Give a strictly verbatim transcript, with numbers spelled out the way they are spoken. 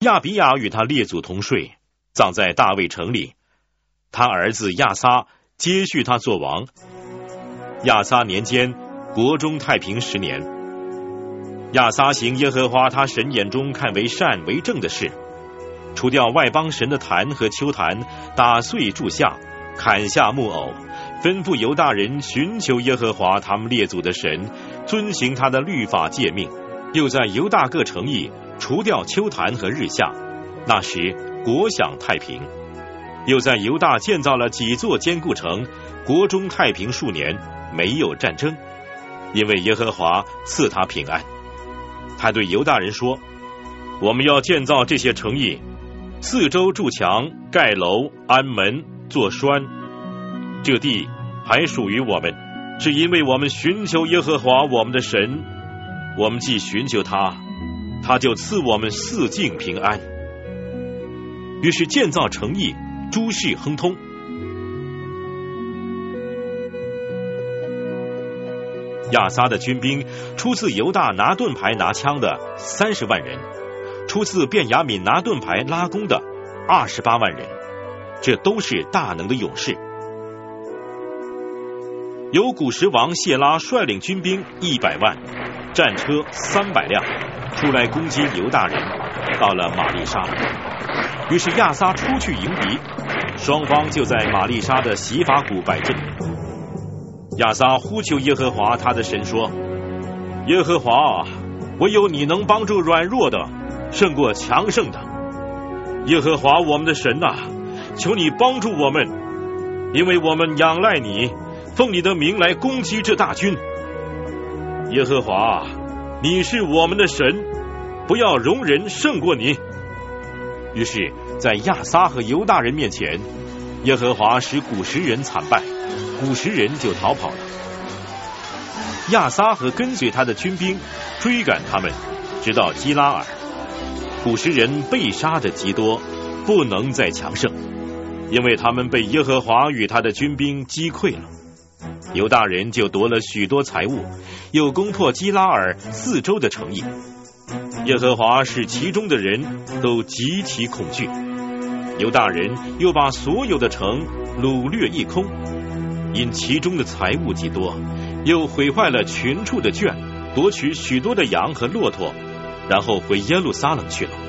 亚比亚与他列祖同睡，葬在大卫城里。他儿子亚撒接续他做王。亚撒年间，国中太平十年。亚撒行耶和华他神眼中看为善为正的事，除掉外邦神的坛和丘坛，打碎柱像，砍下木偶，吩咐犹大人寻求耶和华他们列祖的神，遵行他的律法诫命，又在犹大各城邑除掉丘坛和日下，那时国享太平。又在犹大建造了几座坚固城，国中太平数年，没有战争，因为耶和华赐他平安。他对犹大人说，我们要建造这些城邑，四周筑墙，盖楼，安门，做栓，这地还属于我们，是因为我们寻求耶和华我们的神，我们既寻求他，他就赐我们四境平安。于是建造城邑，诸事亨通。亚撒的军兵出自犹大拿盾牌拿枪的三十万人，出自便雅悯拿盾牌拉弓的二十八万人，这都是大能的勇士。由古时王谢拉率领军兵一百万，战车三百辆，出来攻击犹大人，到了玛丽莎。于是亚撒出去迎敌，双方就在玛丽莎的洗法谷摆阵。亚撒呼求耶和华他的神说，耶和华，唯有你能帮助软弱的胜过强盛的。耶和华我们的神啊，求你帮助我们，因为我们仰赖你，奉你的名来攻击这大军。耶和华，你是我们的神，不要容人胜过你。于是在亚撒和犹大人面前，耶和华使古实人惨败，古实人就逃跑了。亚撒和跟随他的军兵追赶他们，直到基拉尔。古实人被杀的极多，不能再强盛，因为他们被耶和华与他的军兵击溃了。犹大人就夺了许多财物，又攻破基拉尔四周的城邑。耶和华使其中的人都极其恐惧。犹大人又把所有的城掳掠一空，因其中的财物极多，又毁坏了群畜的圈，夺取许多的羊和骆驼，然后回耶路撒冷去了。